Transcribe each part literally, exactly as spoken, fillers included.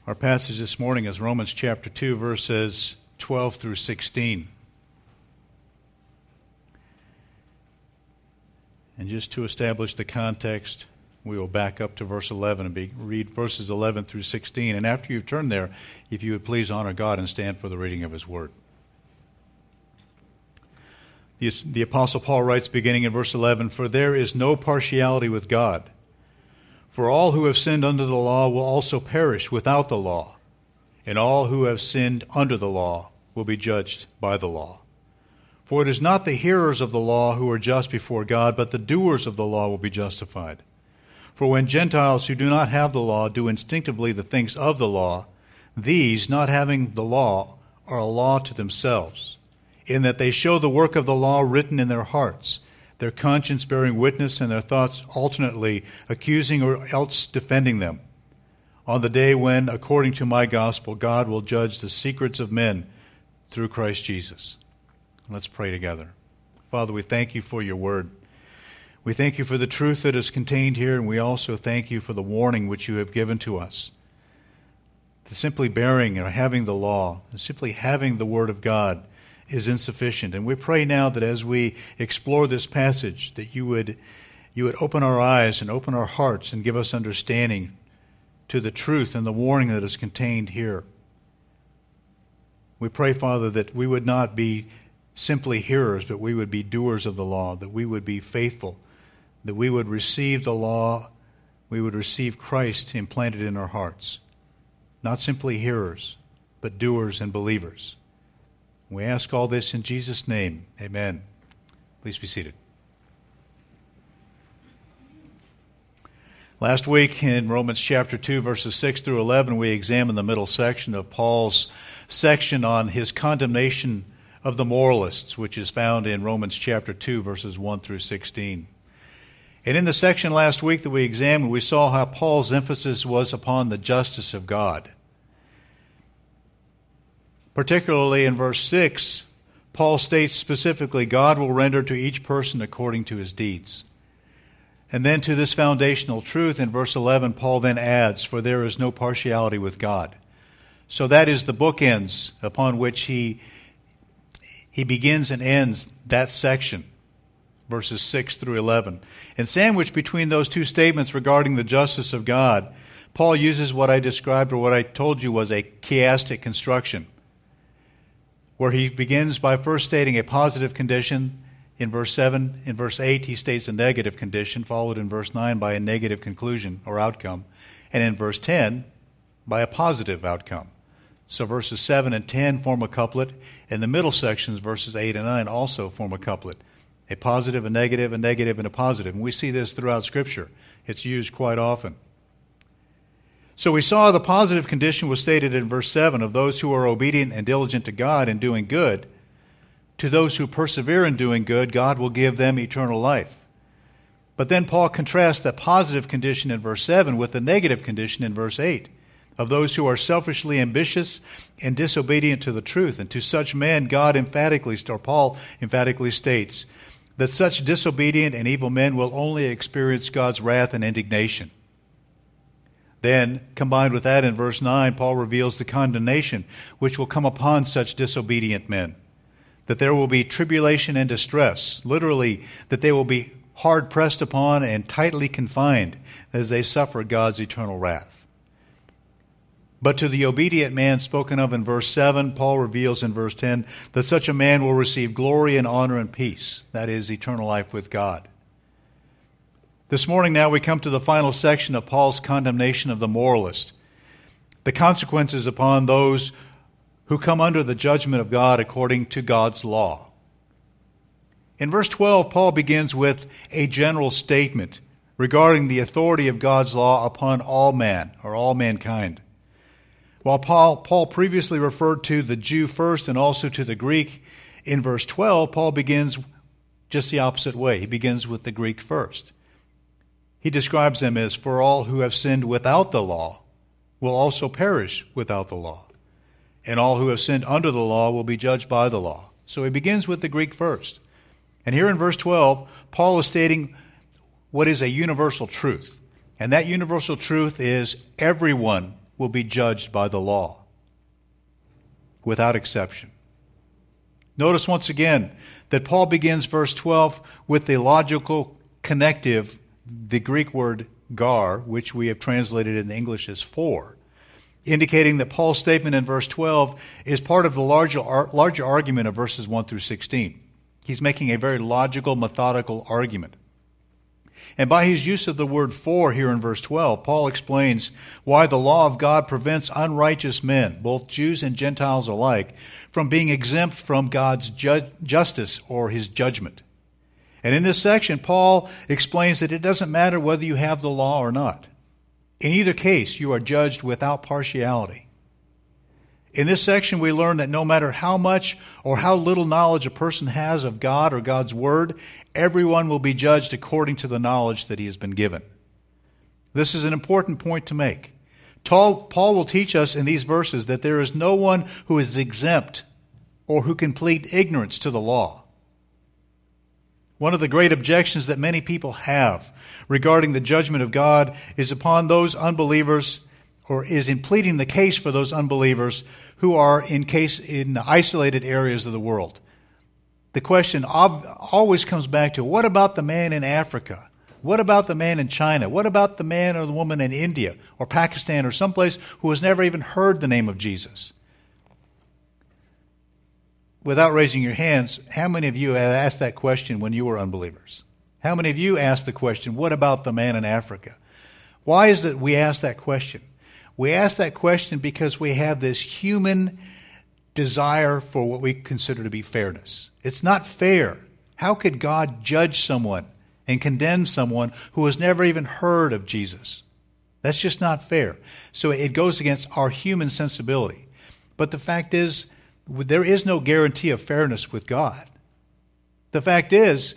Our passage this morning is Romans chapter two, verses twelve through sixteen. And just to establish the context, we will back up to verse eleven and be, read verses eleven through sixteen. And after you've turned there, if you would please honor God and stand for the reading of His Word. The, the Apostle Paul writes, beginning in verse eleven, "For there is no partiality with God. For all who have sinned under the law will also perish without the law, and all who have sinned under the law will be judged by the law. For it is not the hearers of the law who are just before God, but the doers of the law will be justified. For when Gentiles who do not have the law do instinctively the things of the law, these, not having the law, are a law to themselves, in that they show the work of the law written in their hearts, their conscience bearing witness, and their thoughts alternately accusing or else defending them. On the day when, according to my gospel, God will judge the secrets of men through Christ Jesus." Let's pray together. Father, we thank you for your word. We thank you for the truth that is contained here, and we also thank you for the warning which you have given to us. The simply bearing or having the law, and simply having the word of God is insufficient. And we pray now that as we explore this passage, that you would you would open our eyes and open our hearts and give us understanding to the truth and the warning that is contained here. We pray, Father, that we would not be simply hearers, but we would be doers of the law, that we would be faithful, that we would receive the law, we would receive Christ implanted in our hearts. Not simply hearers, but doers and believers. We ask all this in Jesus' name. Amen. Please be seated. Last week in Romans chapter two, verses six through eleven, we examined the middle section of Paul's section on his condemnation of the moralists, which is found in Romans chapter two, verses one through sixteen. And in the section last week that we examined, we saw how Paul's emphasis was upon the justice of God. Particularly in verse six, Paul states specifically, God will render to each person according to his deeds. And then to this foundational truth in verse eleven, Paul then adds, for there is no partiality with God. So that is the bookends upon which he, he begins and ends that section, verses six through eleven. And sandwiched between those two statements regarding the justice of God, Paul uses what I described or what I told you was a chiastic construction, where he begins by first stating a positive condition in verse seven. In verse eight, he states a negative condition, followed in verse nine by a negative conclusion or outcome, and in verse ten, by a positive outcome. So verses seven and ten form a couplet, and the middle sections, verses eight and nine, also form a couplet. A positive, a negative, a negative, and a positive. And we see this throughout Scripture. It's used quite often. So we saw the positive condition was stated in verse seven of those who are obedient and diligent to God in doing good. To those who persevere in doing good, God will give them eternal life. But then Paul contrasts that positive condition in verse seven with the negative condition in verse eight of those who are selfishly ambitious and disobedient to the truth. And to such men, God emphatically, or Paul emphatically states that such disobedient and evil men will only experience God's wrath and indignation. Then, combined with that in verse nine, Paul reveals the condemnation which will come upon such disobedient men. That there will be tribulation and distress, literally that they will be hard pressed upon and tightly confined as they suffer God's eternal wrath. But to the obedient man spoken of in verse seven, Paul reveals in verse ten that such a man will receive glory and honor and peace, that is, eternal life with God. This morning now we come to the final section of Paul's condemnation of the moralist, the consequences upon those who come under the judgment of God according to God's law. In verse twelve, Paul begins with a general statement regarding the authority of God's law upon all man, or all mankind. While Paul, Paul previously referred to the Jew first and also to the Greek, in verse twelve, Paul begins just the opposite way. He begins with the Greek first. He describes them as, for all who have sinned without the law will also perish without the law, and all who have sinned under the law will be judged by the law. So he begins with the Greek first. And here in verse twelve, Paul is stating what is a universal truth. And that universal truth is everyone will be judged by the law, without exception. Notice once again that Paul begins verse twelve with the logical connective, the Greek word gar, which we have translated in English as for, indicating that Paul's statement in verse twelve is part of the larger, larger argument of verses one through sixteen. He's making a very logical, methodical argument. And by his use of the word for here in verse twelve, Paul explains why the law of God prevents unrighteous men, both Jews and Gentiles alike, from being exempt from God's ju- justice or his judgment. And in this section, Paul explains that it doesn't matter whether you have the law or not. In either case, you are judged without partiality. In this section, we learn that no matter how much or how little knowledge a person has of God or God's Word, everyone will be judged according to the knowledge that he has been given. This is an important point to make. Paul will teach us in these verses that there is no one who is exempt or who can plead ignorance to the law. One of the great objections that many people have regarding the judgment of God is upon those unbelievers, or is in pleading the case for those unbelievers who are in case in isolated areas of the world. The question always comes back to, what about the man in Africa? What about the man in China? What about the man or the woman in India or Pakistan or someplace who has never even heard the name of Jesus? Without raising your hands, how many of you have asked that question when you were unbelievers? How many of you asked the question, what about the man in Africa? Why is it we ask that question? We ask that question because we have this human desire for what we consider to be fairness. It's not fair. How could God judge someone and condemn someone who has never even heard of Jesus? That's just not fair. So it goes against our human sensibility. But the fact is, there is no guarantee of fairness with God. The fact is,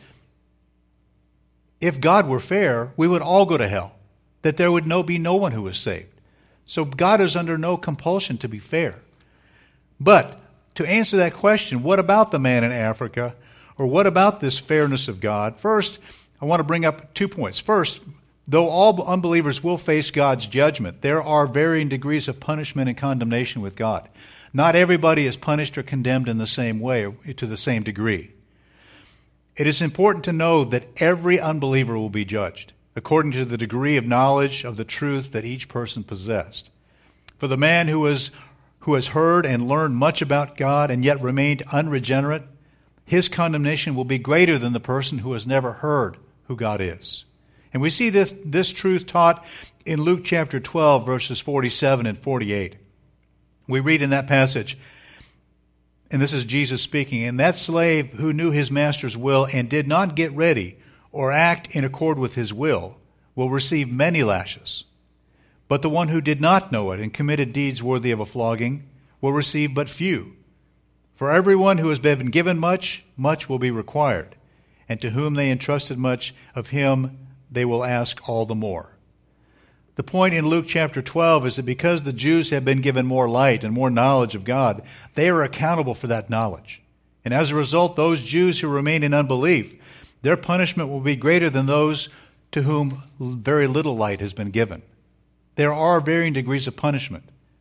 if God were fair, we would all go to hell, that there would no, be no one who was saved. So God is under no compulsion to be fair. But to answer that question, what about the man in Africa? Or what about this fairness of God? First, I want to bring up two points. First, though all unbelievers will face God's judgment, there are varying degrees of punishment and condemnation with God. Not everybody is punished or condemned in the same way or to the same degree. It is important to know that every unbeliever will be judged according to the degree of knowledge of the truth that each person possessed. For the man who has, who has heard and learned much about God and yet remained unregenerate, his condemnation will be greater than the person who has never heard who God is. And we see this, this truth taught in Luke chapter twelve, verses forty-seven and forty-eight. We read in that passage, and this is Jesus speaking, "And that slave who knew his master's will and did not get ready or act in accord with his will will receive many lashes. But the one who did not know it and committed deeds worthy of a flogging will receive but few. For everyone who has been given much, much will be required. And to whom they entrusted much, of him they will ask all the more." The point in Luke chapter twelve is that because the Jews have been given more light and more knowledge of God, they are accountable for that knowledge. And as a result, those Jews who remain in unbelief, their punishment will be greater than those to whom very little light has been given. There are varying degrees of punishment.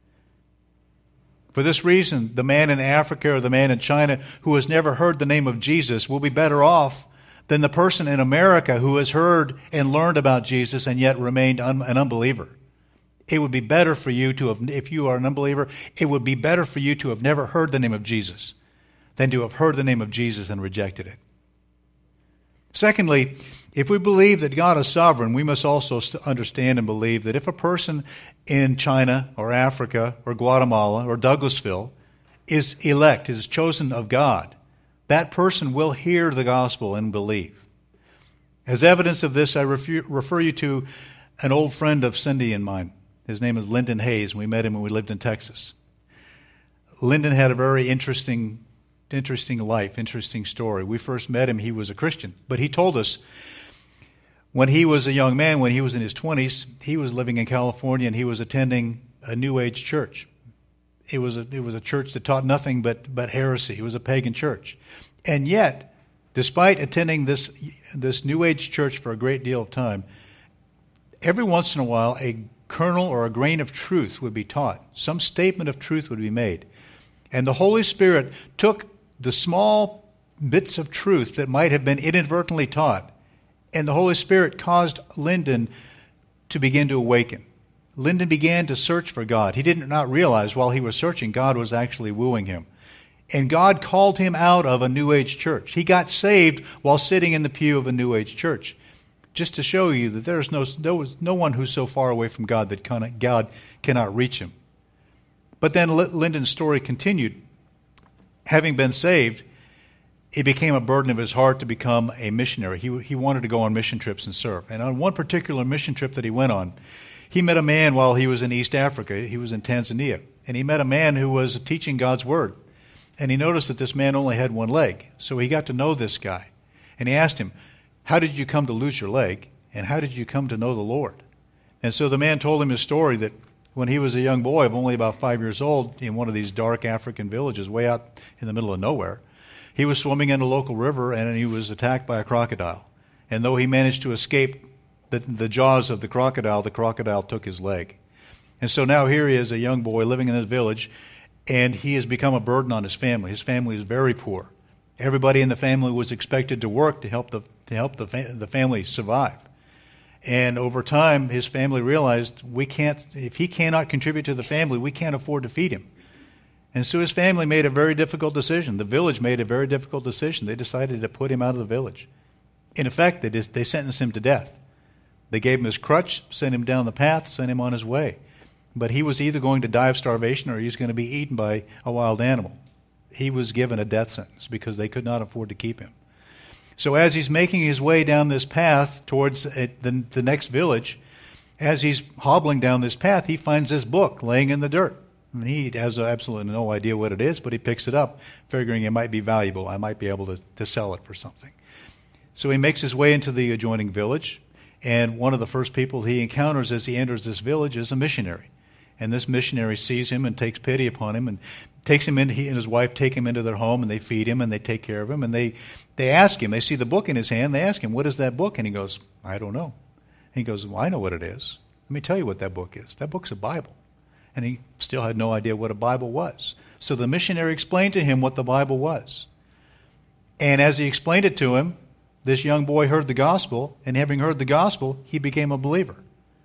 For this reason, the man in Africa or the man in China who has never heard the name of Jesus will be better off than the person in America who has heard and learned about Jesus and yet remained un- an unbeliever. It would be better for you to have, if you are an unbeliever, it would be better for you to have never heard the name of Jesus than to have heard the name of Jesus and rejected it. Secondly, if we believe that God is sovereign, we must also understand and believe that if a person in China or Africa or Guatemala or Douglasville is elect, is chosen of God, that person will hear the gospel and believe. As evidence of this, I refer, refer you to an old friend of Cindy and mine. His name is Lyndon Hayes. We met him when we lived in Texas. Lyndon had a very interesting Interesting life, interesting story. We first met him, he was a Christian. But he told us when he was a young man, when he was in his twenties, he was living in California and he was attending a New Age church. It was a, it was a church that taught nothing but, but heresy. It was a pagan church. And yet, despite attending this, this New Age church for a great deal of time, every once in a while, a kernel or a grain of truth would be taught. Some statement of truth would be made. And the Holy Spirit took the small bits of truth that might have been inadvertently taught, and the Holy Spirit caused Lyndon to begin to awaken. Lyndon began to search for God. He did not realize while he was searching, God was actually wooing him. And God called him out of a New Age church. He got saved while sitting in the pew of a New Age church. Just to show you that there is no, no, no one who's so far away from God that cannot, God cannot reach him. But then Lyndon's story continued. Having been saved, it became a burden of his heart to become a missionary. He, he wanted to go on mission trips and serve. And on one particular mission trip that he went on, he met a man while he was in East Africa. He was in Tanzania. And he met a man who was teaching God's Word. And he noticed that this man only had one leg. So he got to know this guy. And he asked him, how did you come to lose your leg? And how did you come to know the Lord? And so the man told him his story that when he was a young boy of only about five years old in one of these dark African villages way out in the middle of nowhere, he was swimming in a local river and he was attacked by a crocodile. And though he managed to escape the, the jaws of the crocodile, the crocodile took his leg. And so now here he is, a young boy living in this village, and he has become a burden on his family. His family is very poor. Everybody in the family was expected to work to help the to help the fa- the family survive. And over time, his family realized we can't. If he cannot contribute to the family, we can't afford to feed him. And so his family made a very difficult decision. The village made a very difficult decision. They decided to put him out of the village. In effect, they just, they sentenced him to death. They gave him his crutch, sent him down the path, sent him on his way. But he was either going to die of starvation or he was going to be eaten by a wild animal. He was given a death sentence because they could not afford to keep him. So as he's making his way down this path towards the, the next village, as he's hobbling down this path, he finds this book laying in the dirt. I mean, he has absolutely no idea what it is, but he picks it up, figuring it might be valuable. I might be able to, to sell it for something. So he makes his way into the adjoining village, and one of the first people he encounters as he enters this village is a missionary. And this missionary sees him and takes pity upon him and takes him in. He and his wife take him into their home, and they feed him and they take care of him. And they, they ask him, they see the book in his hand, they ask him, what is that book? And he goes, I don't know. And he goes, well, I know what it is. Let me tell you what that book is. That book's a Bible. And he still had no idea what a Bible was. So the missionary explained to him what the Bible was. And as he explained it to him, this young boy heard the gospel, and having heard the gospel, he became a believer.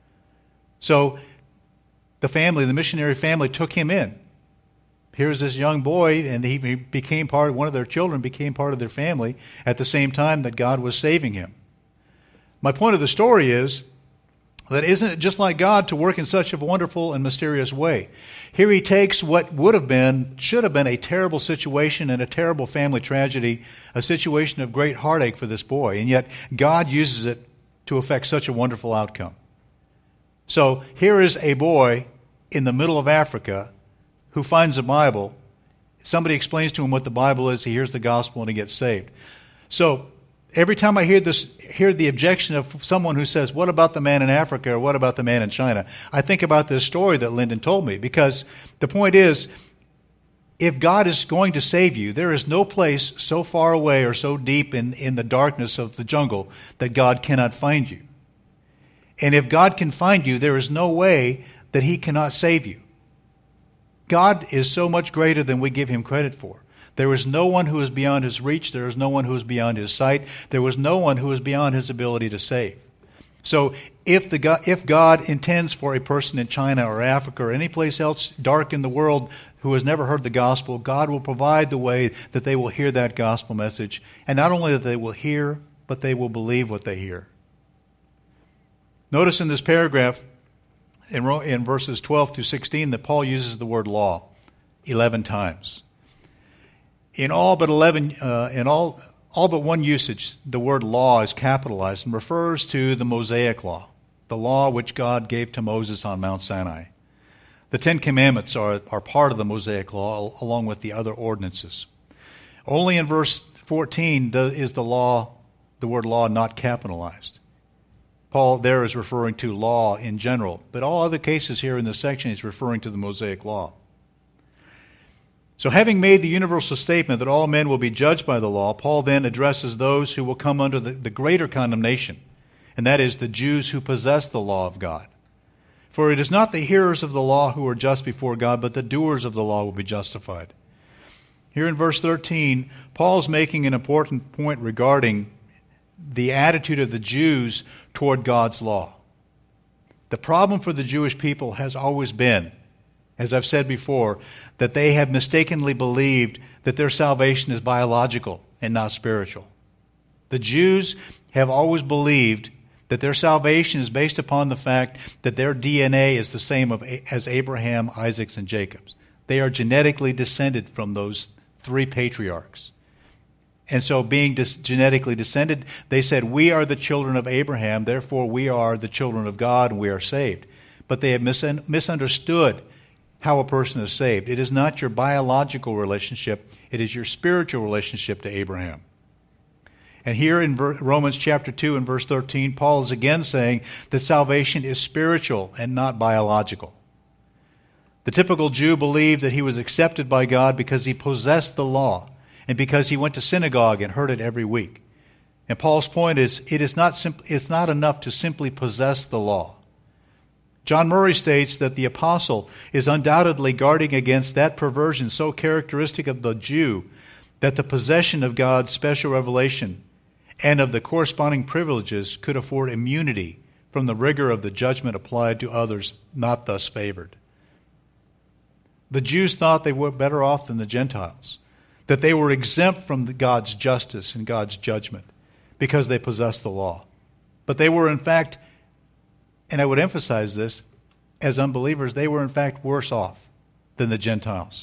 So the family, the missionary family, took him in. Here's this young boy, and he became part, one of their children became part of their family at the same time that God was saving him. My point of the story is that isn't it just like God to work in such a wonderful and mysterious way? Here he takes what would have been, should have been a terrible situation and a terrible family tragedy, a situation of great heartache for this boy, and yet God uses it to effect such a wonderful outcome. So here is a boy in the middle of Africa who finds a Bible. Somebody explains to him what the Bible is, he hears the gospel, and he gets saved. So every time I hear this, hear the objection of someone who says, what about the man in Africa, or what about the man in China? I think about this story that Lyndon told me, because the point is, if God is going to save you, there is no place so far away or so deep in, in the darkness of the jungle that God cannot find you. And if God can find you, there is no way that he cannot save you. God is so much greater than we give him credit for. There is no one who is beyond his reach. There is no one who is beyond his sight. There was no one who is beyond his ability to save. So if the God, if God intends for a person in China or Africa or any place else dark in the world who has never heard the gospel, God will provide the way that they will hear that gospel message. And not only that they will hear, but they will believe what they hear. Notice in this paragraph, in, in verses twelve through sixteen, that Paul uses the word law eleven times. In all but eleven, uh, in all all but one usage, the word law is capitalized and refers to the Mosaic law, the law which God gave to Moses on Mount Sinai. The Ten Commandments are, are part of the Mosaic law, along with the other ordinances. Only in verse fourteen is the law, the word law, not capitalized. Paul there is referring to law in general, but all other cases here in this section is referring to the Mosaic law. So having made the universal statement that all men will be judged by the law, Paul then addresses those who will come under the, the greater condemnation, and that is the Jews who possess the law of God. For it is not the hearers of the law who are just before God, but the doers of the law will be justified. Here in verse thirteen, Paul's making an important point regarding the attitude of the Jews toward God's law. The problem for the Jewish people has always been, as I've said before, that they have mistakenly believed that their salvation is biological and not spiritual. The Jews have always believed that their salvation is based upon the fact that their D N A is the same as Abraham, Isaac's, and Jacob's. They are genetically descended from those three patriarchs. And so being dis- genetically descended, they said, we are the children of Abraham, therefore we are the children of God and we are saved. But they have mis- misunderstood how a person is saved. It is not your biological relationship, it is your spiritual relationship to Abraham. And here in Romans chapter two and verse thirteen, Paul is again saying that salvation is spiritual and not biological. The typical Jew believed that he was accepted by God because he possessed the law and because he went to synagogue and heard it every week. And Paul's point is, it is not simp- it's not enough to simply possess the law. John Murray states that the apostle is undoubtedly guarding against that perversion so characteristic of the Jew that the possession of God's special revelation and of the corresponding privileges could afford immunity from the rigor of the judgment applied to others not thus favored. The Jews thought they were better off than the Gentiles, that they were exempt from God's justice and God's judgment because they possessed the law. But they were in fact, and I would emphasize this, as unbelievers, they were in fact worse off than the Gentiles.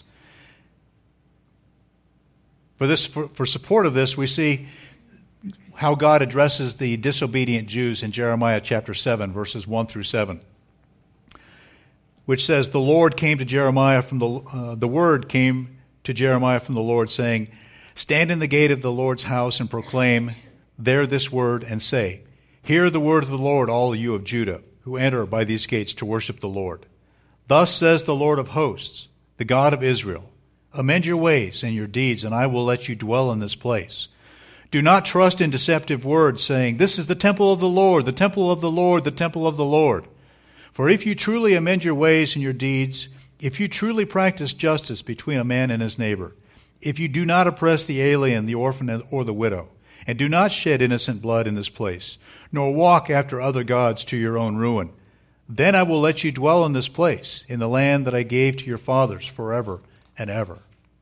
For this, for, for support of this, we see how God addresses the disobedient Jews in Jeremiah chapter seven, verses one through seven, which says, "The Lord came to Jeremiah from the uh, the word came to Jeremiah from the Lord, saying, Stand in the gate of the Lord's house and proclaim there this word, and say, Hear the word of the Lord, all you of Judah, who enter by these gates to worship the Lord. Thus says the Lord of hosts, the God of Israel, Amend your ways and your deeds, and I will let you dwell in this place. Do not trust in deceptive words, saying, This is the temple of the Lord, the temple of the Lord, the temple of the Lord. For if you truly amend your ways and your deeds, if you truly practice justice between a man and his neighbor, if you do not oppress the alien, the orphan, or the widow, and do not shed innocent blood in this place, nor walk after other gods to your own ruin, then I will let you dwell in this place, in the land that I gave to your fathers forever and ever."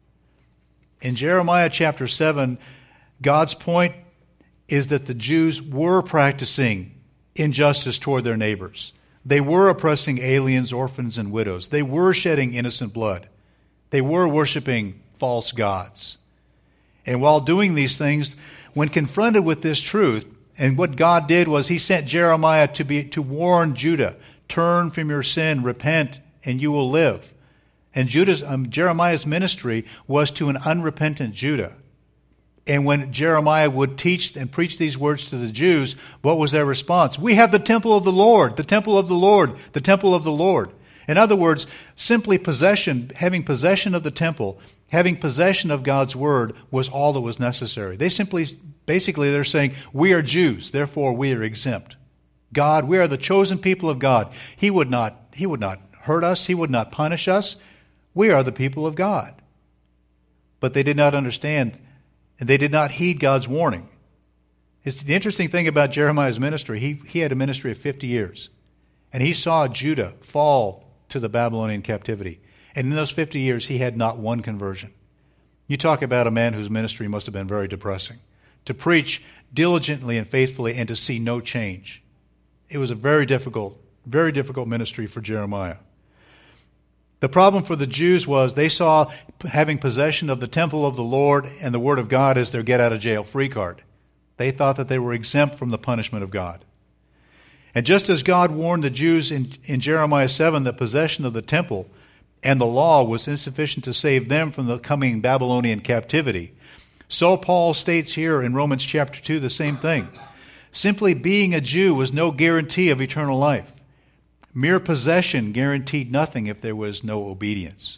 In Jeremiah chapter seven, God's point is that the Jews were practicing injustice toward their neighbors. They were oppressing aliens, orphans, and widows. They were shedding innocent blood. They were worshiping false gods. And while doing these things, when confronted with this truth, and what God did was he sent Jeremiah to be to warn Judah, turn from your sin, repent, and you will live. And Judah's, um, Jeremiah's ministry was to an unrepentant Judah. And when Jeremiah would teach and preach these words to the Jews, what was their response? We have the temple of the Lord, the temple of the Lord, the temple of the Lord. In other words, simply possession, having possession of the temple, having possession of God's word was all that was necessary. They simply, basically they're saying, we are Jews, therefore we are exempt. God, we are the chosen people of God. He would not, he would not hurt us. He would not punish us. We are the people of God. But they did not understand, and they did not heed God's warning. It's the interesting thing about Jeremiah's ministry, he, he had a ministry of fifty years. And he saw Judah fall to the Babylonian captivity. And in those fifty years, he had not one conversion. You talk about a man whose ministry must have been very depressing. To preach diligently and faithfully and to see no change. It was a very difficult, very difficult ministry for Jeremiah. The problem for the Jews was they saw having possession of the temple of the Lord and the Word of God as their get-out-of-jail-free card. They thought that they were exempt from the punishment of God. And just as God warned the Jews in, in Jeremiah seven that possession of the temple and the law was insufficient to save them from the coming Babylonian captivity, so Paul states here in Romans chapter two the same thing. Simply being a Jew was no guarantee of eternal life. Mere possession guaranteed nothing if there was no obedience.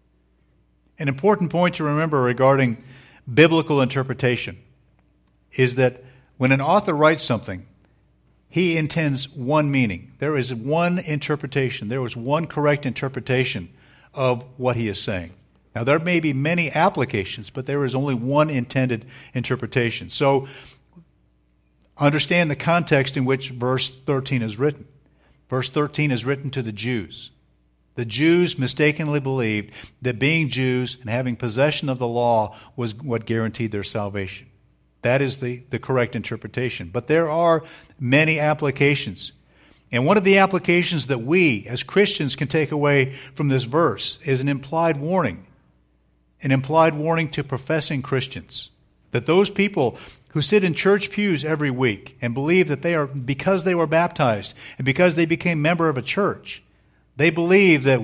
An important point to remember regarding biblical interpretation is that when an author writes something, he intends one meaning. There is one interpretation. There is one correct interpretation of what he is saying. Now, there may be many applications, but there is only one intended interpretation. So, understand the context in which verse thirteen is written. Verse thirteen is written to the Jews. The Jews mistakenly believed that being Jews and having possession of the law was what guaranteed their salvation. That is the, the correct interpretation. But there are many applications. And one of the applications that we, as Christians, can take away from this verse is an implied warning. An implied warning to professing Christians. That those people who sit in church pews every week and believe that they are, because they were baptized and because they became member of a church, they believe that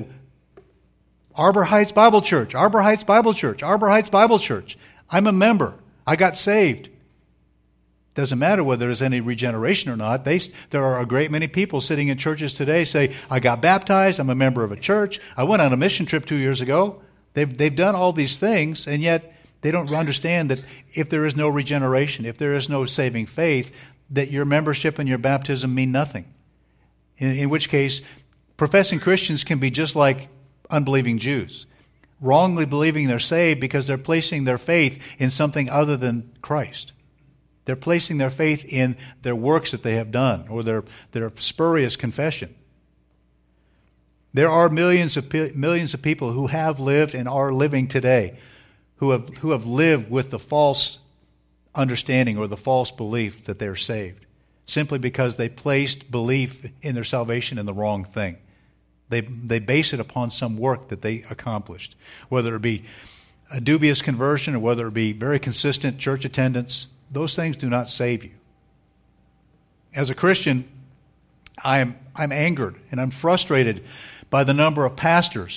Arbor Heights Bible Church, Arbor Heights Bible Church, Arbor Heights Bible Church, I'm a member. I got saved. Doesn't matter whether there's any regeneration or not. They, there are a great many people sitting in churches today say, I got baptized, I'm a member of a church, I went on a mission trip two years ago. They've, they've done all these things, and yet they don't understand that if there is no regeneration, if there is no saving faith, that your membership and your baptism mean nothing. In, in which case, professing Christians can be just like unbelieving Jews, wrongly believing they're saved because they're placing their faith in something other than Christ. They're placing their faith in their works that they have done or their, their spurious confession. There are millions of millions of people who have lived and are living today who have who have lived with the false understanding or the false belief that they're saved, simply because they placed belief in their salvation in the wrong thing. They they base it upon some work that they accomplished, whether it be a dubious conversion or whether it be very consistent church attendance. Those things do not save you. As a Christian, I am I'm angered and I'm frustrated by the number of pastors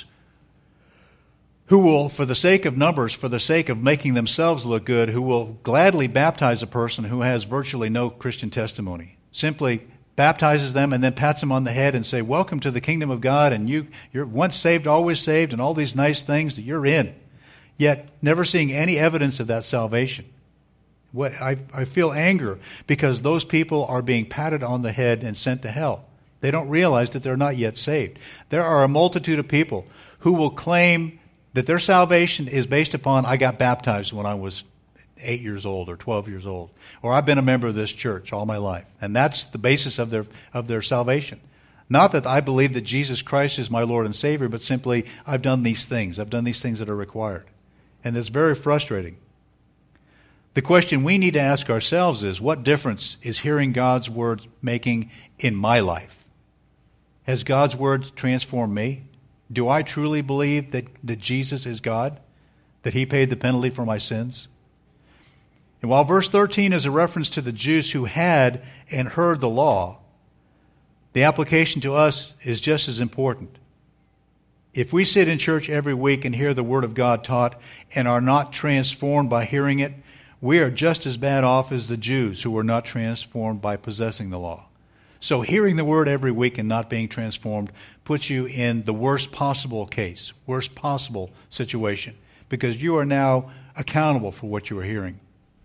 who will, for the sake of numbers, for the sake of making themselves look good, who will gladly baptize a person who has virtually no Christian testimony. Simply baptizes them and then pats them on the head and say, welcome to the kingdom of God, and you, you're once saved, always saved, and all these nice things that you're in. Yet never seeing any evidence of that salvation. What I, I feel anger because those people are being patted on the head and sent to hell. They don't realize that they're not yet saved. There are a multitude of people who will claim that their salvation is based upon, I got baptized when I was eight years old or twelve years old, or I've been a member of this church all my life. And that's the basis of their of their salvation. Not that I believe that Jesus Christ is my Lord and Savior, but simply I've done these things. I've done these things that are required. And it's very frustrating. The question we need to ask ourselves is, what difference is hearing God's word making in my life? Has God's word transformed me? Do I truly believe that, that Jesus is God? That he paid the penalty for my sins? And while verse thirteen is a reference to the Jews who had and heard the law, the application to us is just as important. If we sit in church every week and hear the Word of God taught and are not transformed by hearing it, we are just as bad off as the Jews who were not transformed by possessing the law. So hearing the Word every week and not being transformed puts you in the worst possible case, worst possible situation, because you are now accountable for what you are hearing.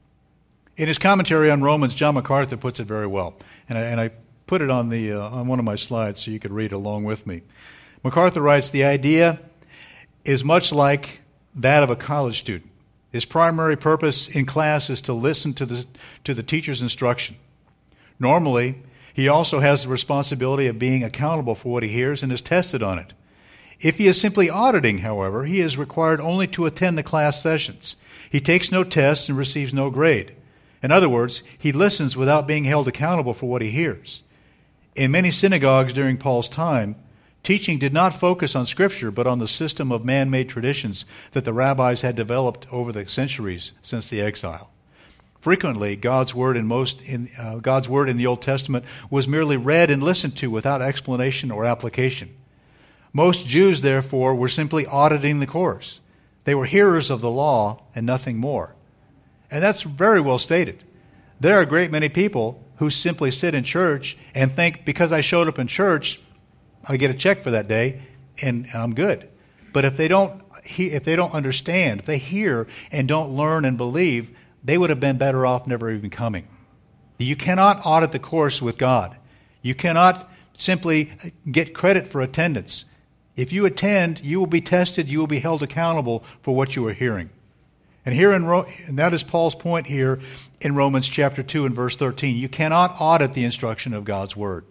In his commentary on Romans, John MacArthur puts it very well, and I, and I put it on the uh, on one of my slides so you could read along with me. MacArthur writes, the idea is much like that of a college student. His primary purpose in class is to listen to the to the teacher's instruction. Normally, he also has the responsibility of being accountable for what he hears and is tested on it. If he is simply auditing, however, he is required only to attend the class sessions. He takes no tests and receives no grade. In other words, he listens without being held accountable for what he hears. In many synagogues during Paul's time, teaching did not focus on Scripture, but on the system of man-made traditions that the rabbis had developed over the centuries since the exile. Frequently, God's word in most in uh, God's word in the Old Testament was merely read and listened to without explanation or application. Most Jews, therefore, were simply auditing the course. They were hearers of the law and nothing more. And that's very well stated. There are a great many people who simply sit in church and think, because I showed up in church, I get a check for that day, and I'm good. But if they don't, if they don't understand, if they hear and don't learn and believe, they would have been better off never even coming. You cannot audit the course with God. You cannot simply get credit for attendance. If you attend, you will be tested, you will be held accountable for what you are hearing. And here in Ro- and that is Paul's point here in Romans chapter two and verse thirteen. You cannot audit the instruction of God's word.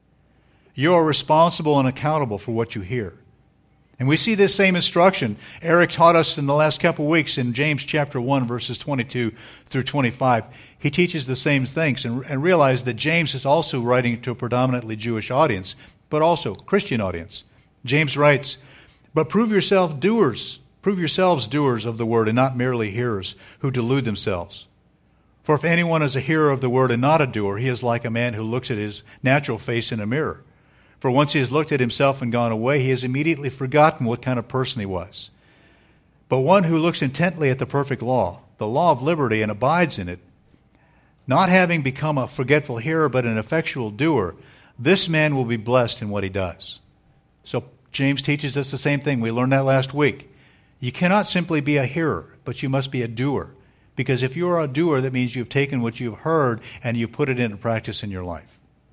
You are responsible and accountable for what you hear. And we see this same instruction. Eric taught us in the last couple of weeks in James chapter one, verses twenty-two through twenty-five. He teaches the same things, and, and realize that James is also writing to a predominantly Jewish audience, but also Christian audience. James writes, "But prove yourself doers, prove yourselves doers of the word, and not merely hearers who delude themselves. For if anyone is a hearer of the word and not a doer, he is like a man who looks at his natural face in a mirror. For once he has looked at himself and gone away, he has immediately forgotten what kind of person he was. But one who looks intently at the perfect law, the law of liberty, and abides in it, not having become a forgetful hearer but an effectual doer, this man will be blessed in what he does." So James teaches us the same thing. We learned that last week. You cannot simply be a hearer, but you must be a doer. Because if you are a doer, that means you've taken what you've heard and you've put it into practice in your life.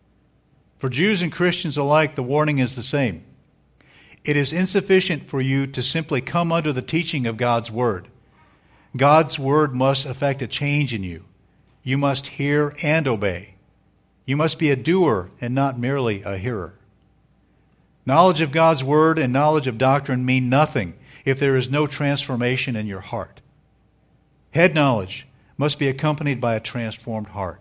For Jews and Christians alike, the warning is the same. It is insufficient for you to simply come under the teaching of God's word. God's word must effect a change in you. You must hear and obey. You must be a doer and not merely a hearer. Knowledge of God's word and knowledge of doctrine mean nothing if there is no transformation in your heart. Head knowledge must be accompanied by a transformed heart.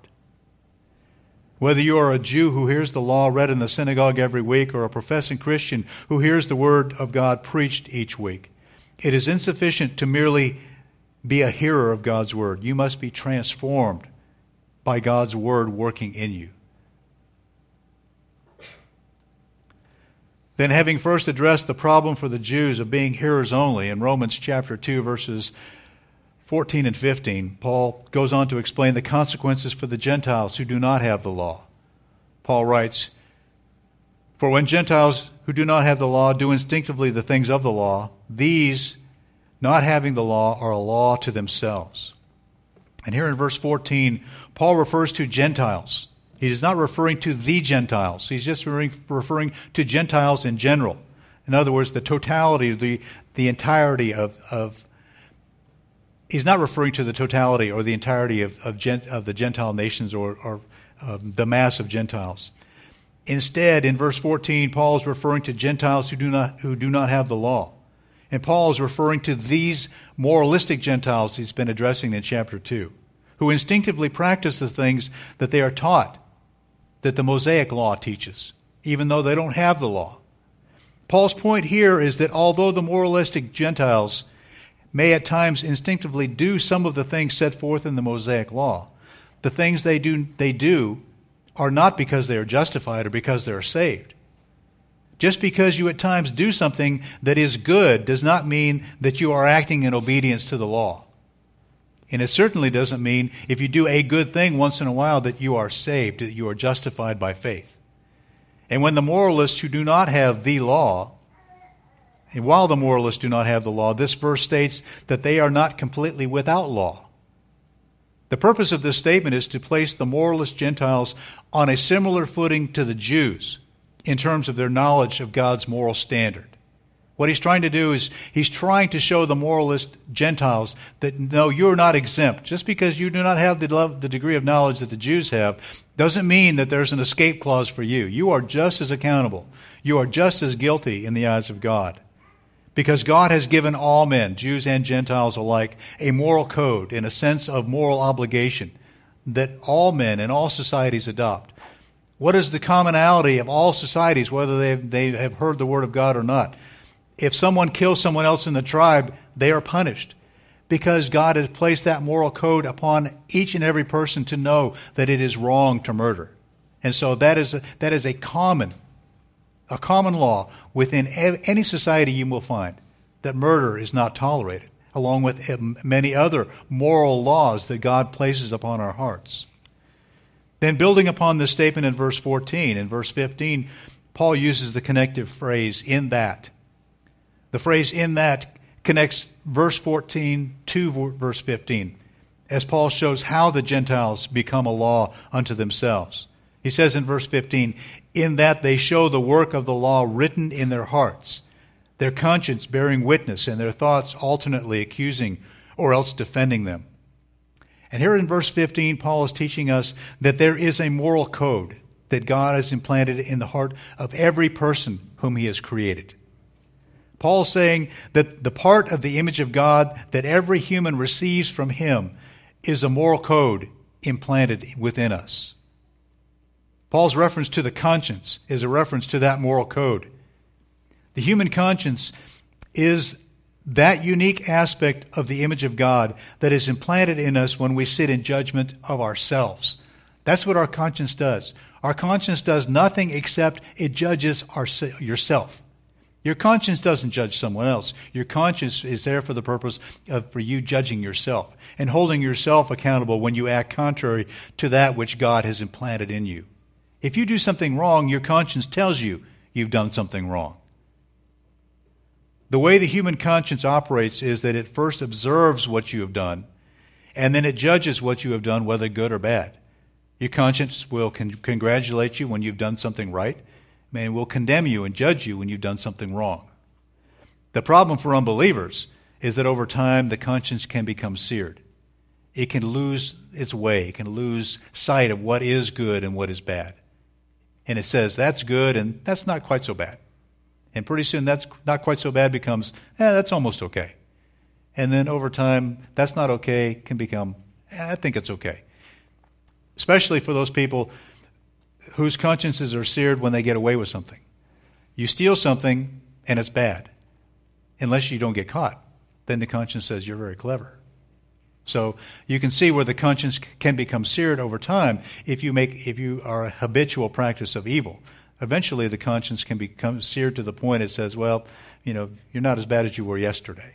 Whether you are a Jew who hears the law read in the synagogue every week or a professing Christian who hears the word of God preached each week, it is insufficient to merely be a hearer of God's word. You must be transformed by God's word working in you. Then, having first addressed the problem for the Jews of being hearers only, in Romans chapter two, verses fourteen and fifteen, Paul goes on to explain the consequences for the Gentiles who do not have the law. Paul writes, "For when Gentiles who do not have the law do instinctively the things of the law, these, not having the law, are a law to themselves." And here in verse fourteen, Paul refers to Gentiles. He is not referring to the Gentiles. He's just referring to Gentiles in general. In other words, the totality, the, the entirety of, of He's not referring to the totality or the entirety of, of, gent, of the Gentile nations or, or um, the mass of Gentiles. Instead, in verse fourteen, Paul is referring to Gentiles who do not who do not have the law. And Paul is referring to these moralistic Gentiles he's been addressing in chapter two, who instinctively practice the things that they are taught, that the Mosaic law teaches, even though they don't have the law. Paul's point here is that although the moralistic Gentiles may at times instinctively do some of the things set forth in the Mosaic law, the things they do they do are not because they are justified or because they are saved. Just because you at times do something that is good does not mean that you are acting in obedience to the law. And it certainly doesn't mean if you do a good thing once in a while that you are saved, that you are justified by faith. And when the moralists who do not have the law, and while the moralists do not have the law, this verse states that they are not completely without law. The purpose of this statement is to place the moralist Gentiles on a similar footing to the Jews in terms of their knowledge of God's moral standard. What he's trying to do is he's trying to show the moralist Gentiles that no, you're not exempt. Just because you do not have the, level, the degree of knowledge that the Jews have doesn't mean that there's an escape clause for you. You are just as accountable. You are just as guilty in the eyes of God. Because God has given all men, Jews and Gentiles alike, a moral code and a sense of moral obligation that all men and all societies adopt. What is the commonality of all societies, whether they have, they have heard the word of God or not? If someone kills someone else in the tribe, they are punished because God has placed that moral code upon each and every person to know that it is wrong to murder. And so that is a, that is a common A common law within any society you will find, that murder is not tolerated, along with many other moral laws that God places upon our hearts. Then building upon this statement in verse fourteen, in verse fifteen, Paul uses the connective phrase, "in that." The phrase "in that" connects verse fourteen to verse fifteen. as Paul shows how the Gentiles become a law unto themselves. He says in verse fifteen, in that they show the work of the law written in their hearts, their conscience bearing witness, and their thoughts alternately accusing or else defending them. And here in verse fifteen, Paul is teaching us that there is a moral code that God has implanted in the heart of every person whom he has created. Paul is saying that the part of the image of God that every human receives from him is a moral code implanted within us. Paul's reference to the conscience is a reference to that moral code. The human conscience is that unique aspect of the image of God that is implanted in us when we sit in judgment of ourselves. That's what our conscience does. Our conscience does nothing except it judges our, yourself. Your conscience doesn't judge someone else. Your conscience is there for the purpose of for you judging yourself and holding yourself accountable when you act contrary to that which God has implanted in you. If you do something wrong, your conscience tells you you've done something wrong. The way the human conscience operates is that it first observes what you have done, and then it judges what you have done, whether good or bad. Your conscience will con- congratulate you when you've done something right, and will condemn you and judge you when you've done something wrong. The problem for unbelievers is that over time the conscience can become seared. It can lose its way. It can lose sight of what is good and what is bad. And it says, that's good and that's not quite so bad. And pretty soon that's not quite so bad becomes, eh, that's almost okay. And then over time, that's not okay can become, eh, I think it's okay. Especially for those people whose consciences are seared when they get away with something. You steal something and it's bad. Unless you don't get caught. Then the conscience says you're very clever. So you can see where the conscience can become seared over time if you make if you are a habitual practice of evil. Eventually the conscience can become seared to the point it says, well, you know, you're not as bad as you were yesterday.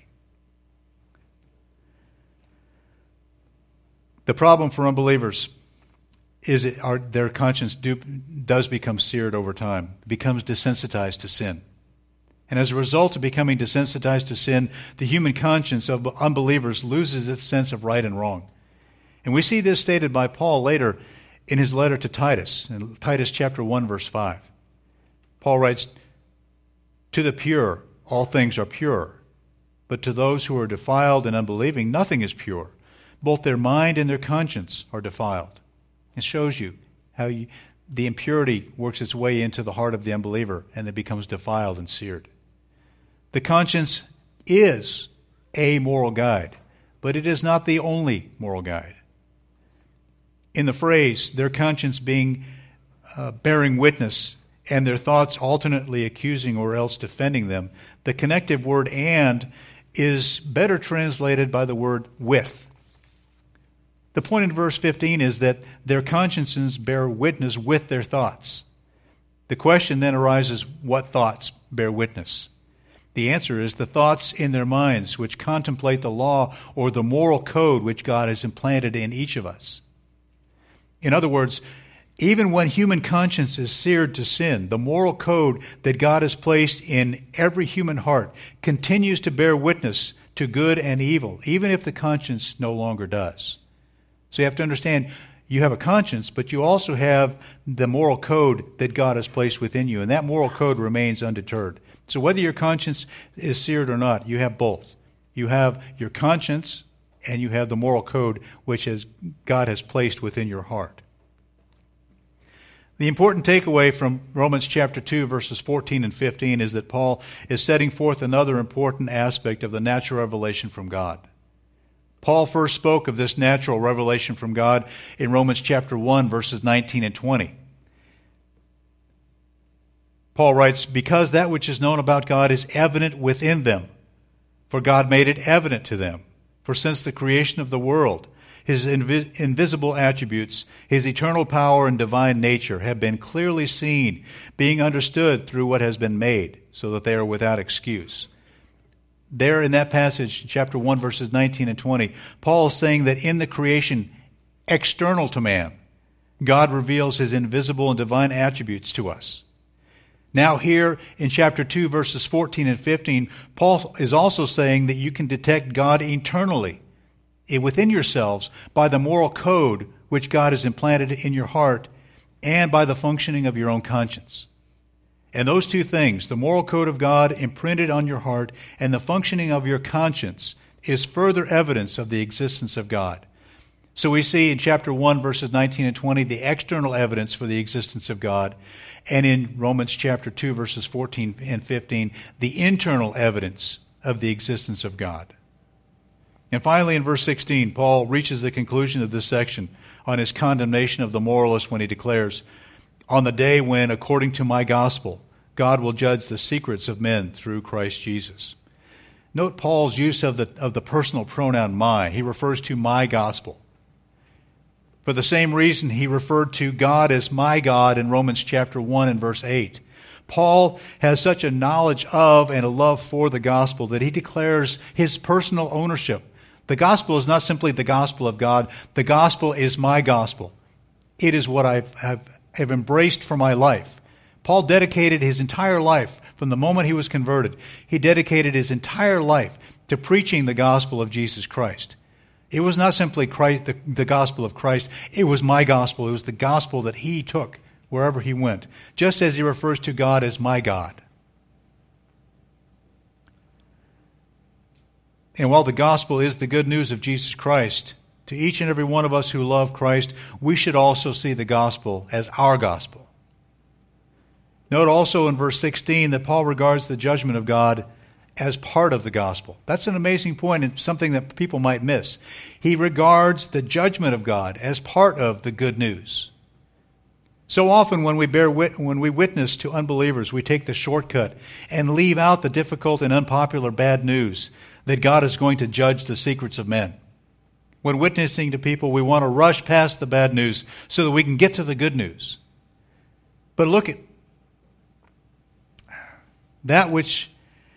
The problem for unbelievers is it, our, their conscience do, does become seared over time, becomes desensitized to sin. And as a result of becoming desensitized to sin, the human conscience of unbelievers loses its sense of right and wrong. And we see this stated by Paul later in his letter to Titus, in Titus chapter one, verse five. Paul writes, to the pure, all things are pure. But to those who are defiled and unbelieving, nothing is pure. Both their mind and their conscience are defiled. It shows you how you, the impurity works its way into the heart of the unbeliever and it becomes defiled and seared. The conscience is a moral guide, but it is not the only moral guide. In the phrase, their conscience being uh, bearing witness and their thoughts alternately accusing or else defending them, the connective word and is better translated by the word with. The point in verse fifteen is that their consciences bear witness with their thoughts. The question then arises, what thoughts bear witness? The answer is the thoughts in their minds which contemplate the law or the moral code which God has implanted in each of us. In other words, even when human conscience is seared to sin, the moral code that God has placed in every human heart continues to bear witness to good and evil, even if the conscience no longer does. So you have to understand, you have a conscience, but you also have the moral code that God has placed within you, and that moral code remains undeterred. So whether your conscience is seared or not, you have both. You have your conscience, and you have the moral code which has, God has placed within your heart. The important takeaway from Romans chapter two, verses fourteen and fifteen is that Paul is setting forth another important aspect of the natural revelation from God. Paul first spoke of this natural revelation from God in Romans chapter one, verses nineteen and twenty. Paul writes, because that which is known about God is evident within them, for God made it evident to them. For since the creation of the world, his invi- invisible attributes, his eternal power and divine nature have been clearly seen, being understood through what has been made, so that they are without excuse. There in that passage, chapter one, verses nineteen and twenty, Paul is saying that in the creation external to man, God reveals his invisible and divine attributes to us. Now here in chapter two, verses fourteen and fifteen, Paul is also saying that you can detect God internally within yourselves by the moral code which God has implanted in your heart and by the functioning of your own conscience. And those two things, the moral code of God imprinted on your heart and the functioning of your conscience, is further evidence of the existence of God. So we see in chapter one, verses nineteen and twenty, the external evidence for the existence of God. And in Romans chapter two, verses fourteen and fifteen, the internal evidence of the existence of God. And finally, in verse sixteen, Paul reaches the conclusion of this section on his condemnation of the moralist when he declares, "On the day when, according to my gospel, God will judge the secrets of men through Christ Jesus." Note Paul's use of the, of the personal pronoun my. He refers to my gospel. For the same reason, he referred to God as my God in Romans chapter one and verse eight. Paul has such a knowledge of and a love for the gospel that he declares his personal ownership. The gospel is not simply the gospel of God. The gospel is my gospel. It is what I've, have, have embraced for my life. Paul dedicated his entire life from the moment he was converted. He dedicated his entire life to preaching the gospel of Jesus Christ. It was not simply Christ, the, the gospel of Christ. It was my gospel. It was the gospel that he took wherever he went, just as he refers to God as my God. And while the gospel is the good news of Jesus Christ, to each and every one of us who love Christ, we should also see the gospel as our gospel. Note also in verse sixteen that Paul regards the judgment of God as part of the gospel. That's an amazing point and something that people might miss. He regards the judgment of God as part of the good news. So often when we bear wit- when we witness to unbelievers, we take the shortcut and leave out the difficult and unpopular bad news that God is going to judge the secrets of men. When witnessing to people, we want to rush past the bad news so that we can get to the good news. But look at that which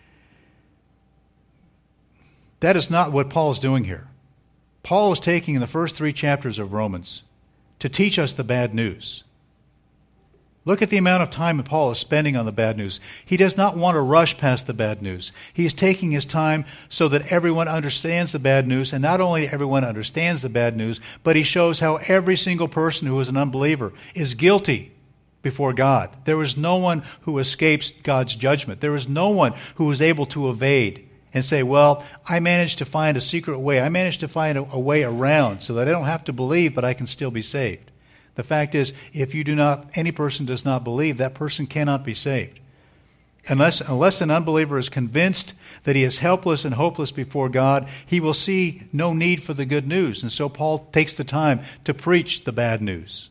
That is not what Paul is doing here. Paul is taking in the first three chapters of Romans to teach us the bad news. Look at the amount of time that Paul is spending on the bad news. He does not want to rush past the bad news. He is taking his time so that everyone understands the bad news, and not only everyone understands the bad news, but he shows how every single person who is an unbeliever is guilty before God. There is no one who escapes God's judgment. There is no one who is able to evade and say, well, I managed to find a secret way. I managed to find a, a way around so that I don't have to believe, but I can still be saved. The fact is, if you do not, any person does not believe, that person cannot be saved. Unless, unless an unbeliever is convinced that he is helpless and hopeless before God, he will see no need for the good news. And so Paul takes the time to preach the bad news.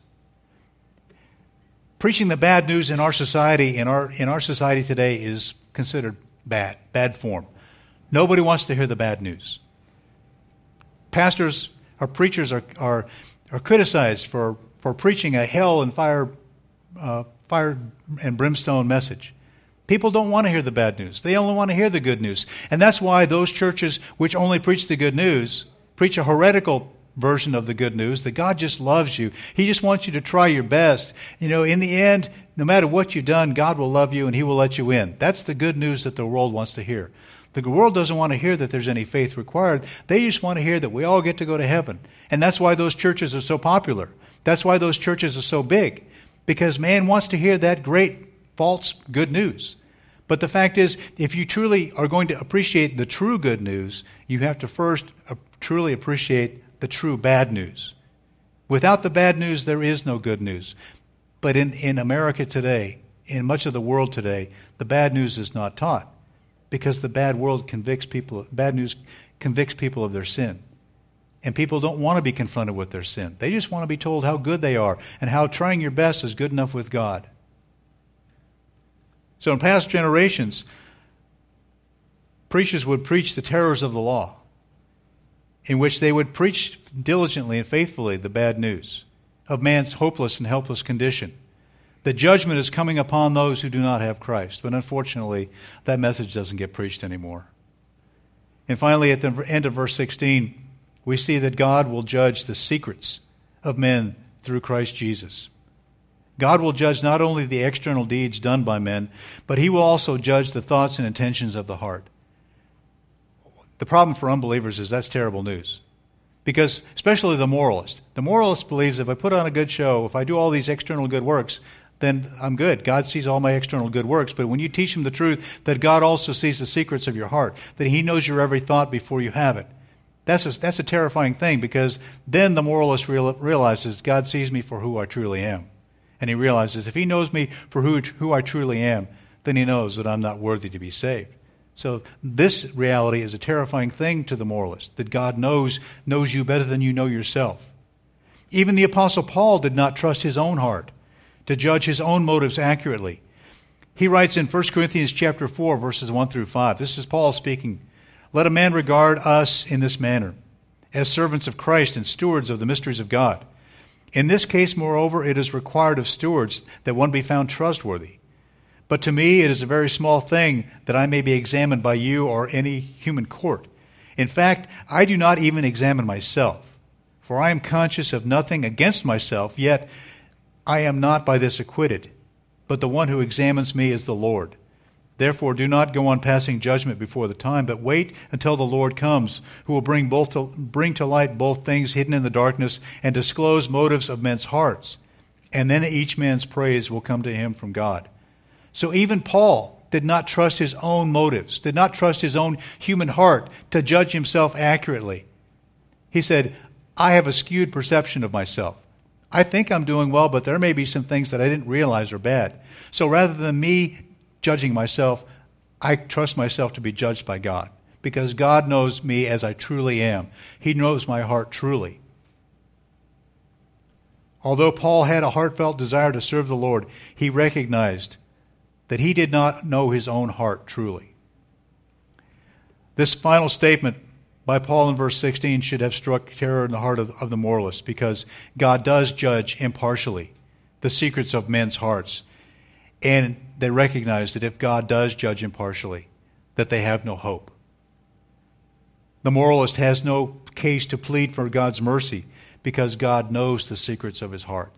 Preaching the bad news in our society, in our, in our society today, is considered bad, bad form. Nobody wants to hear the bad news. Pastors or preachers are are, are criticized for, for preaching a hell and fire, uh, fire and brimstone message. People don't want to hear the bad news. They only want to hear the good news. And that's why those churches which only preach the good news preach a heretical version of the good news, that God just loves you. He just wants you to try your best. You know, in the end, no matter what you've done, God will love you and He will let you in. That's the good news that the world wants to hear. The world doesn't want to hear that there's any faith required. They just want to hear that we all get to go to heaven. And that's why those churches are so popular. That's why those churches are so big. Because man wants to hear that great, false good news. But the fact is, if you truly are going to appreciate the true good news, you have to first uh, truly appreciate the true bad news. Without the bad news, there is no good news. But in, in America today, in much of the world today, the bad news is not taught. Because the bad world convicts people, bad news convicts people of their sin. And people don't want to be confronted with their sin. They just want to be told how good they are and how trying your best is good enough with God. So in past generations, preachers would preach the terrors of the law, in which they would preach diligently and faithfully the bad news of man's hopeless and helpless condition. The judgment is coming upon those who do not have Christ. But unfortunately, that message doesn't get preached anymore. And finally, at the end of verse sixteen, we see that God will judge the secrets of men through Christ Jesus. God will judge not only the external deeds done by men, but He will also judge the thoughts and intentions of the heart. The problem for unbelievers is that's terrible news. Because, especially the moralist. The moralist believes if I put on a good show, if I do all these external good works, then I'm good. God sees all my external good works. But when you teach him the truth that God also sees the secrets of your heart, that he knows your every thought before you have it, that's a, that's a terrifying thing, because then the moralist real, realizes God sees me for who I truly am. And he realizes if he knows me for who, who I truly am, then he knows that I'm not worthy to be saved. So this reality is a terrifying thing to the moralist, that God knows knows you better than you know yourself. Even the Apostle Paul did not trust his own heart to judge his own motives accurately. He writes in First Corinthians chapter four, verses one through five. This is Paul speaking. Let a man regard us in this manner, as servants of Christ and stewards of the mysteries of God. In this case, moreover, it is required of stewards that one be found trustworthy. But to me it is a very small thing that I may be examined by you or any human court. In fact, I do not even examine myself, for I am conscious of nothing against myself, yet I am not by this acquitted. But the one who examines me is the Lord. Therefore do not go on passing judgment before the time, but wait until the Lord comes, who will bring both to, bring to light both things hidden in the darkness and disclose motives of men's hearts. And then each man's praise will come to him from God. So even Paul did not trust his own motives, did not trust his own human heart to judge himself accurately. He said, I have a skewed perception of myself. I think I'm doing well, but there may be some things that I didn't realize are bad. So rather than me judging myself, I trust myself to be judged by God, because God knows me as I truly am. He knows my heart truly. Although Paul had a heartfelt desire to serve the Lord, he recognized that he did not know his own heart truly. This final statement by Paul in verse sixteen should have struck terror in the heart of, of the moralist, because God does judge impartially the secrets of men's hearts. And they recognize that if God does judge impartially, that they have no hope. The moralist has no case to plead for God's mercy, because God knows the secrets of his heart.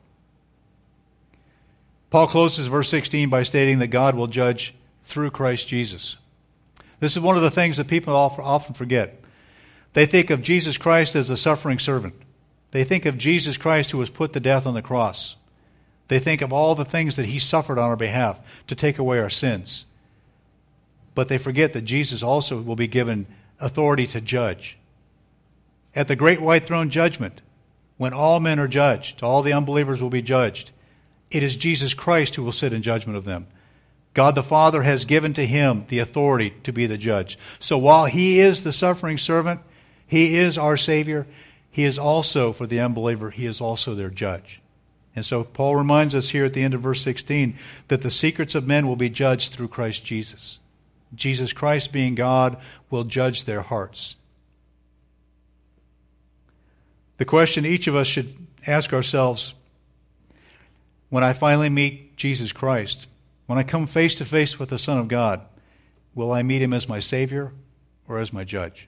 Paul closes verse sixteen by stating that God will judge through Christ Jesus. This is one of the things that people often forget. They think of Jesus Christ as a suffering servant. They think of Jesus Christ who was put to death on the cross. They think of all the things that he suffered on our behalf to take away our sins. But they forget that Jesus also will be given authority to judge. At the great white throne judgment, when all men are judged, all the unbelievers will be judged, it is Jesus Christ who will sit in judgment of them. God the Father has given to him the authority to be the judge. So while he is the suffering servant, he is our Savior, he is also, for the unbeliever, he is also their judge. And so Paul reminds us here at the end of verse sixteen that the secrets of men will be judged through Christ Jesus. Jesus Christ, being God, will judge their hearts. The question each of us should ask ourselves, when I finally meet Jesus Christ, when I come face to face with the Son of God, will I meet him as my Savior or as my judge?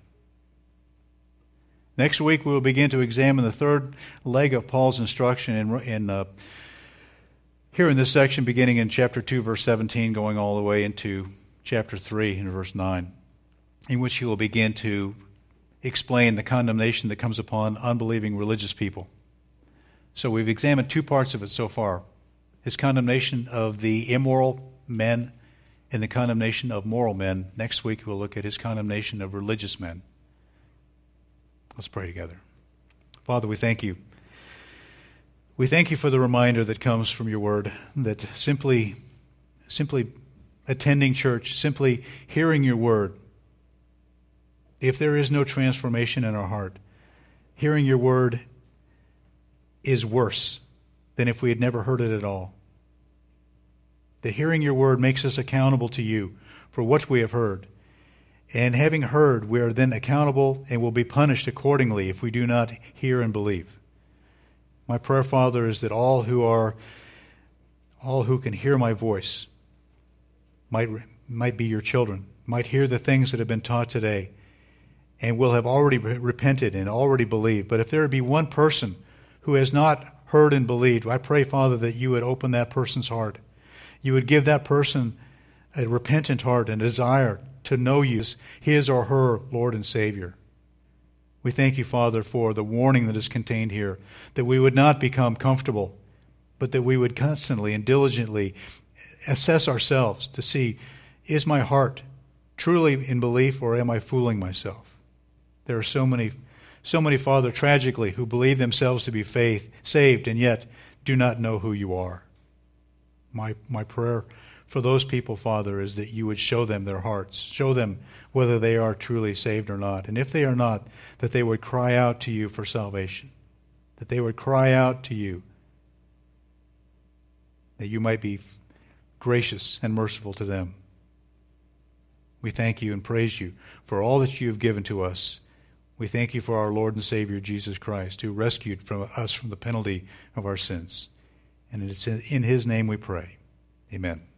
Next week we will begin to examine the third leg of Paul's instruction in, in uh, here in this section, beginning in chapter two, verse seventeen, going all the way into chapter three, and verse nine, in which he will begin to explain the condemnation that comes upon unbelieving religious people. So we've examined two parts of it so far: his condemnation of the immoral men and the condemnation of moral men. Next week we'll look at his condemnation of religious men. Let's pray together. Father, we thank you. We thank you for the reminder that comes from your word, that simply, simply attending church, simply hearing your word, if there is no transformation in our heart, hearing your word is worse than if we had never heard it at all. That hearing your word makes us accountable to you for what we have heard. And having heard, we are then accountable and will be punished accordingly if we do not hear and believe. My prayer, Father, is that all who are, all who can hear my voice might, might be your children, might hear the things that have been taught today, and will have already repented and already believed. But if there be one person who has not heard and believed, I pray, Father, that you would open that person's heart. You would give that person a repentant heart and desire to know you as his or her Lord and Savior. We thank you, Father, for the warning that is contained here, that we would not become comfortable, but that we would constantly and diligently assess ourselves to see, is my heart truly in belief, or am I fooling myself? There are so many, so many, Father, tragically, who believe themselves to be faith, saved, and yet do not know who you are. My, my prayer for those people, Father, is that you would show them their hearts, show them whether they are truly saved or not. And if they are not, that they would cry out to you for salvation, that they would cry out to you, that you might be gracious and merciful to them. We thank you and praise you for all that you have given to us. We thank you for our Lord and Savior, Jesus Christ, who rescued from us from the penalty of our sins. And it's in his name we pray. Amen.